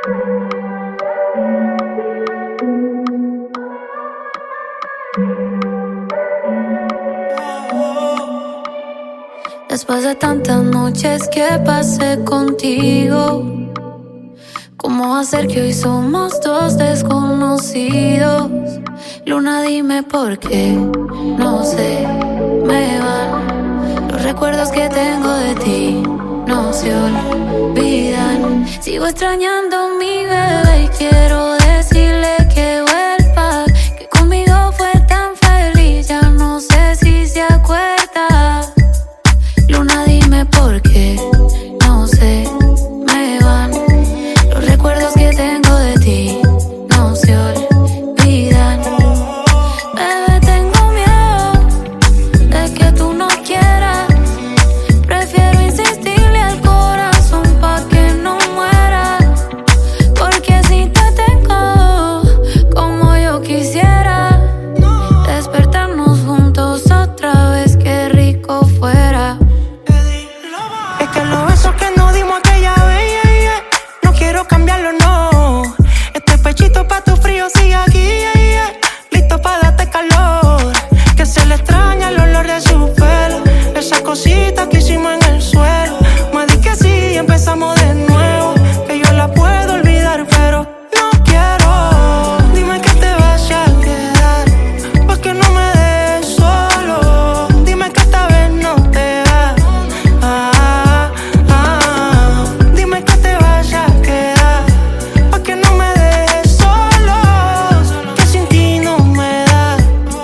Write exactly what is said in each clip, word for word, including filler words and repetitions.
Después de tantas noches que pasé contigo, ¿cómo hacer que hoy somos dos desconocidos? Luna, dime por qué, no sé, me van los recuerdos que tengo de ti, no se olvidan. Sigo extrañando a mi bebé y quiero decirle que vuelva, que conmigo fue tan feliz, ya no sé si se acuerda. Luna, dime por qué, no sé, me van los recuerdos que tengo de ti, no se olvidan. Bebé, tengo miedo de que tú no quieras. Prefiero insistirle al corazón pa' que no muera, porque si te tengo como yo quisiera, despertarnos juntos otra vez, qué rico fuera. Es que los besos que nos dimos aquella vez, yeah, yeah, no quiero cambiarlo, no. Este pechito pa' tu frío sigue aquí, yeah, yeah, listo pa' darte calor. Que se le extraña el olor de su pelo, esas cositas que hicimos en el suelo. Me di que sí y empezamos de nuevo, que yo la puedo olvidar, pero no quiero. Dime que te vas a quedar, pa' que no me dejes solo. Dime que esta vez no te vas. Ah, ah, dime que te vas a quedar, pa' que no me dejes solo, que sin ti no me da.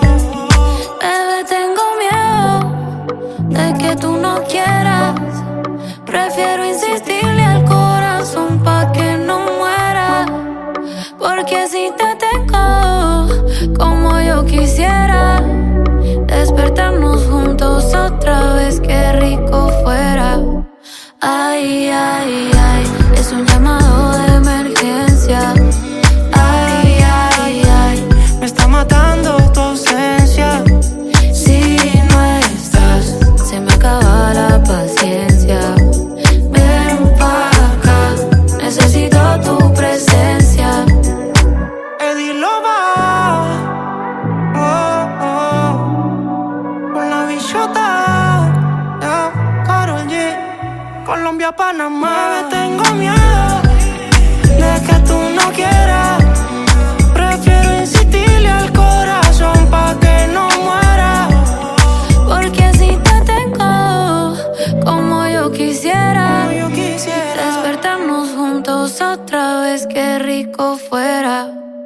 Bebé, tengo miedo de que tú no quieras. Prefiero insistirle al corazón pa' que no muera, porque si te tengo como yo quisiera, despertarnos juntos otra vez, qué rico fuera. Ay, ay, ay, es un llamado de emergencia. Ay, ay, ay, Me está matando tu ausencia. si no estás, se me acaba la paciencia. Ven pa' acá, necesito tu presencia. Eddie Loba, oh, oh, con la bichota, yeah, Karol G, Colombia, Panamá. Tengo miedo de que tú no quieras. Prefiero insistirle al corazón pa' que no muera. Porque si te tengo como yo quisiera, Como yo quisiera. despertarnos juntos otra vez, qué rico fuera.